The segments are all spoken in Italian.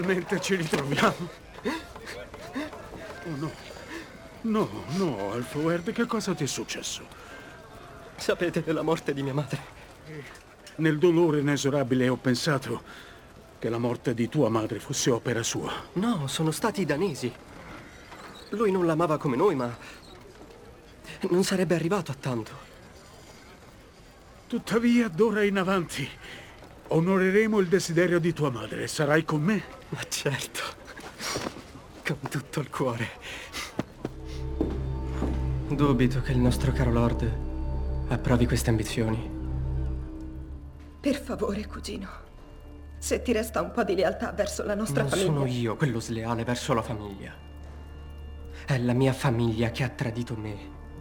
Finalmente ci ritroviamo. Oh no. No, no, Alfred, che cosa ti è successo? Sapete della morte di mia madre? Nel dolore inesorabile ho pensato che la morte di tua madre fosse opera sua. No, sono stati i danesi. Lui non l'amava come noi, ma non sarebbe arrivato a tanto. Tuttavia, d'ora in avanti, onoreremo il desiderio di tua madre. Sarai con me? Ma certo, con tutto il cuore. Dubito che il nostro caro Lord approvi queste ambizioni. Per favore, cugino. Se ti resta un po' di lealtà verso la nostra Non famiglia... sono io quello sleale verso la famiglia. È la mia famiglia che ha tradito me.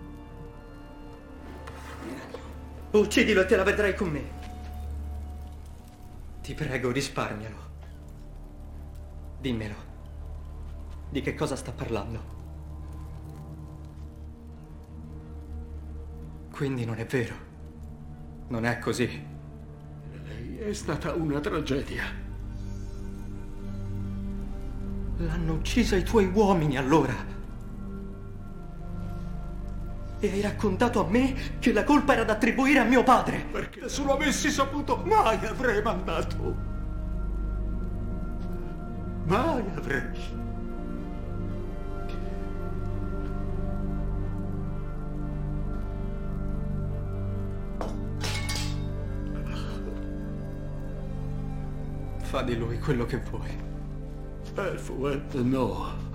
Uccidilo e te la vedrai con me. Ti prego, risparmialo. Dimmelo. Di che cosa sta parlando? Quindi non è vero. Non è così. Lei è stata una tragedia. L'hanno uccisa i tuoi uomini, allora. E hai raccontato a me che la colpa era da attribuire a mio padre. Perché se lo avessi saputo, mai avrei mandato. Mai avrei. Fa di lui quello che vuoi. Alfred, no.